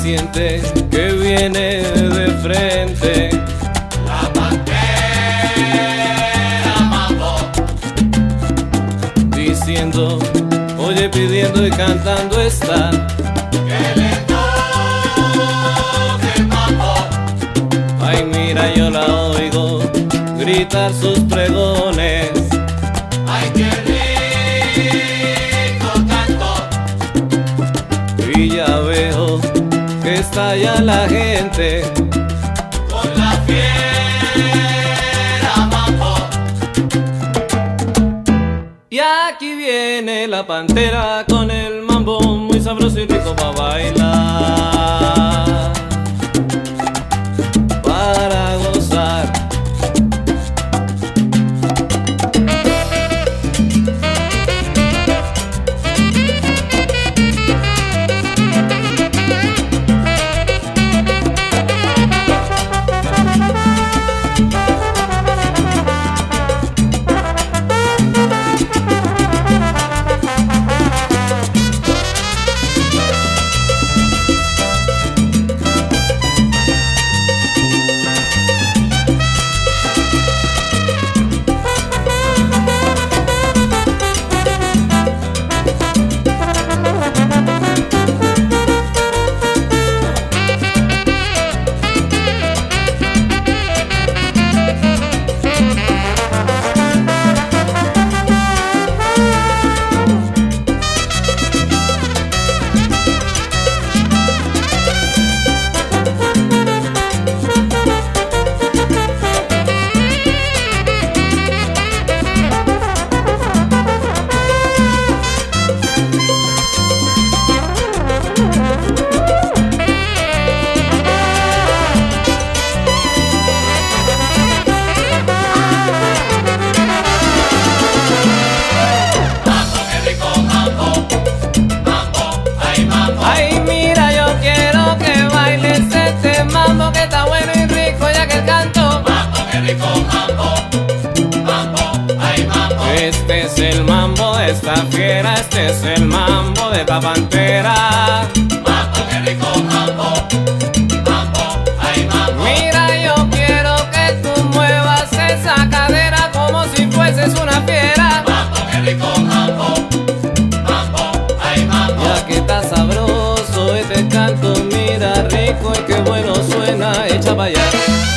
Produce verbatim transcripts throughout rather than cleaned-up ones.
siente que viene de frente. La pantera mambo, diciendo, oye, pidiendo y cantando está. que le toque el mambo. Ay, mira, yo la oigo gritar sus pregones. Ay, qué rico canto. Y ya veo que está ya la gente Con la fiera mambo. y aquí viene la pantera con el mambo muy sabroso y rico para bailar, para gozar. Ay, mira, yo quiero que bailes este mambo que está bueno y rico ya que el canto. Mambo, qué rico mambo. Mambo, ay mambo. Este es el mambo de esta fiera, este es el mambo de esta pantera. Mambo, qué rico mambo. Mambo, ay mambo. Mira, yo quiero que tú muevas esa cadera como si fueses una fiera. Mambo, qué rico mambo. Mambo, ay mambo. Ya que está sabroso este canto, mira, rico y qué bueno suena, echa para allá.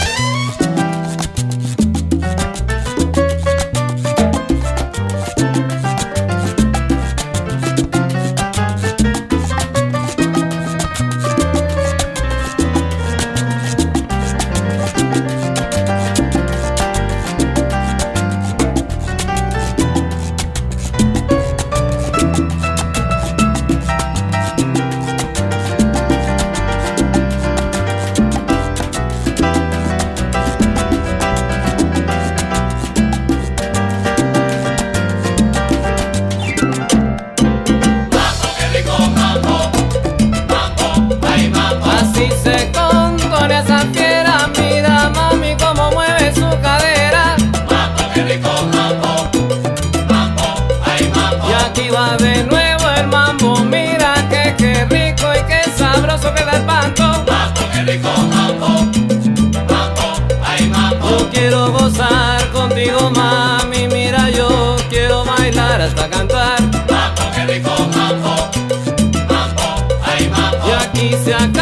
Mambo, qué rico mambo. Mambo, ay mambo. Así se compone esa fiera, mira mami cómo mueve su cadera. Mambo, qué rico mambo. Mambo, ay mambo. Y aquí va de nuevo el mambo, mira que qué rico y qué sabroso queda el panto. Mambo, qué rico mambo. Mambo, ay mambo. Yo quiero gozar contigo mami, mira yo quiero bailar hasta cantar. Mambo, qué rico mambo. Mambo, ay mambo. Y aquí se acaba